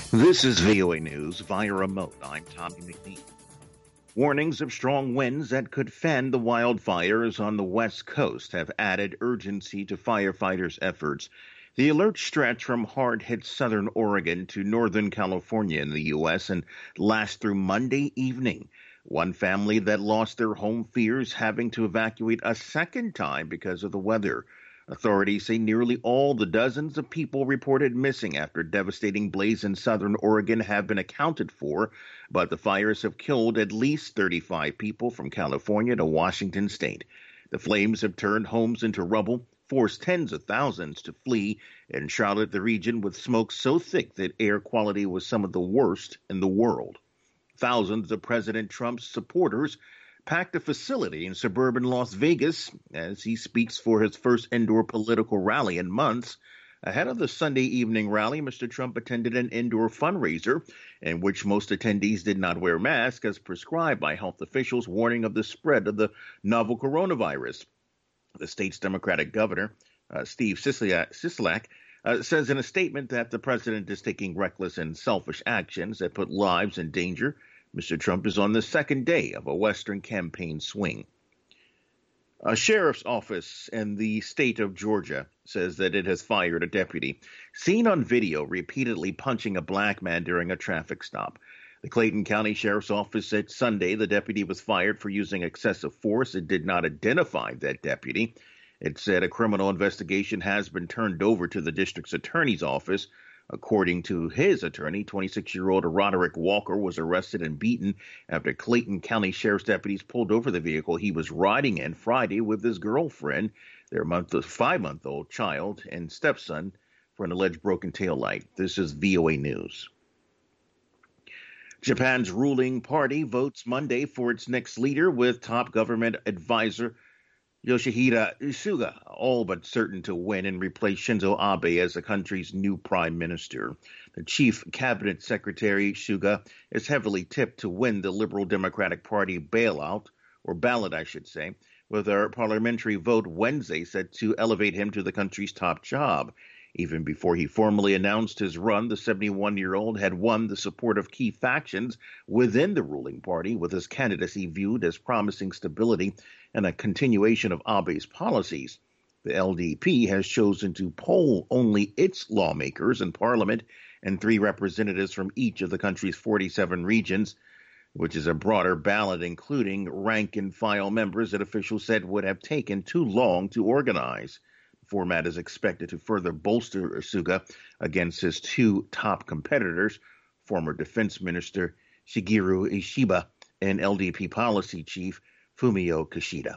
This is VOA News via remote. I'm Tommy McNeil. Warnings of strong winds that could fan the wildfires on the West Coast have added urgency to firefighters' efforts. The alerts stretch from hard-hit southern Oregon to northern California in the U.S. and last through Monday evening. One family that lost their home fears having to evacuate a second time because of the weather. Authorities say nearly all the dozens of people reported missing after devastating blaze in southern Oregon have been accounted for, but the fires have killed at least 35 people from California to Washington state. The flames have turned homes into rubble, forced tens of thousands to flee, and shrouded the region with smoke so thick that air quality was some of the worst in the world. Thousands of President Trump's supporters packed a facility in suburban Las Vegas as he speaks for his first indoor political rally in months. Ahead of the Sunday evening rally, Mr. Trump attended an indoor fundraiser in which most attendees did not wear masks as prescribed by health officials warning of the spread of the novel coronavirus. The state's Democratic governor, Steve Sisolak, says in a statement that the president is taking reckless and selfish actions that put lives in danger. Mr. Trump is on the second day of a Western campaign swing. A sheriff's office in the state of Georgia says that it has fired a deputy seen on video repeatedly punching a black man during a traffic stop. The Clayton County Sheriff's Office said Sunday the deputy was fired for using excessive force. It did not identify that deputy. It said a criminal investigation has been turned over to the district's attorney's office. According to his attorney, 26-year-old Roderick Walker was arrested and beaten after Clayton County Sheriff's deputies pulled over the vehicle he was riding in Friday with his girlfriend, their 5-month-old child, and stepson for an alleged broken taillight. This is VOA News. Japan's ruling party votes Monday for its next leader with top government advisor Yoshihide Suga, all but certain to win and replace Shinzo Abe as the country's new prime minister. The chief cabinet secretary, Suga, is heavily tipped to win the Liberal Democratic Party ballot, I should say, with a parliamentary vote Wednesday set to elevate him to the country's top job. Even before he formally announced his run, the 71-year-old had won the support of key factions within the ruling party, with his candidacy viewed as promising stability and a continuation of Abe's policies. The LDP has chosen to poll only its lawmakers in parliament and 3 representatives from each of the country's 47 regions, which is a broader ballot including rank-and-file members that officials said would have taken too long to organize. Format is expected to further bolster Suga against his 2 top competitors, former Defense Minister Shigeru Ishiba and LDP policy chief Fumio Kishida.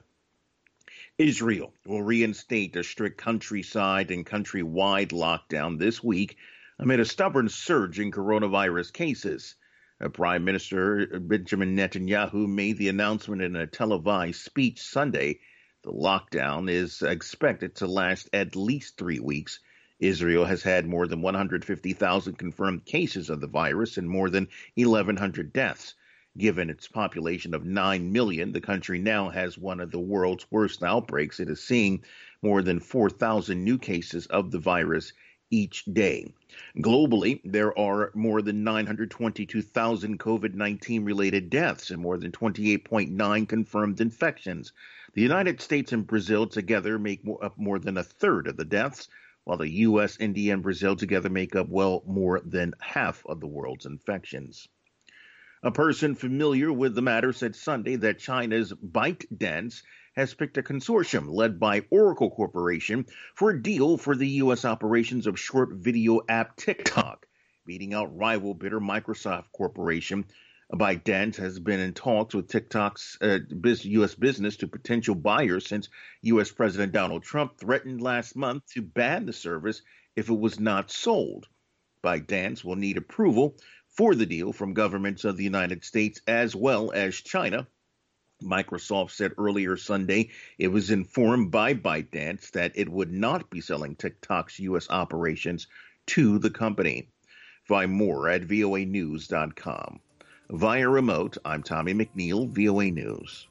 Israel will reinstate a strict countryside and countrywide lockdown this week amid a stubborn surge in coronavirus cases. Prime Minister Benjamin Netanyahu made the announcement in a televised speech Sunday. The lockdown is expected to last at least 3 weeks. Israel has had more than 150,000 confirmed cases of the virus and more than 1,100 deaths. Given its population of 9 million, the country now has one of the world's worst outbreaks. It is seeing more than 4,000 new cases of the virus each day. Globally, there are more than 922,000 COVID-19 related deaths and more than 28.9 confirmed infections. The United States and Brazil together make up more than a third of the deaths, while the U.S., India, and Brazil together make up well more than half of the world's infections. A person familiar with the matter said Sunday that China's ByteDance has picked a consortium led by Oracle Corporation for a deal for the U.S. operations of short video app TikTok, beating out rival bidder Microsoft Corporation. ByteDance has been in talks with TikTok's U.S. business to potential buyers since U.S. President Donald Trump threatened last month to ban the service if it was not sold. ByteDance will need approval for the deal from governments of the United States as well as China. Microsoft said earlier Sunday it was informed by ByteDance that it would not be selling TikTok's U.S. operations to the company. Find more at voanews.com. Via remote, I'm Tommy McNeil, VOA News.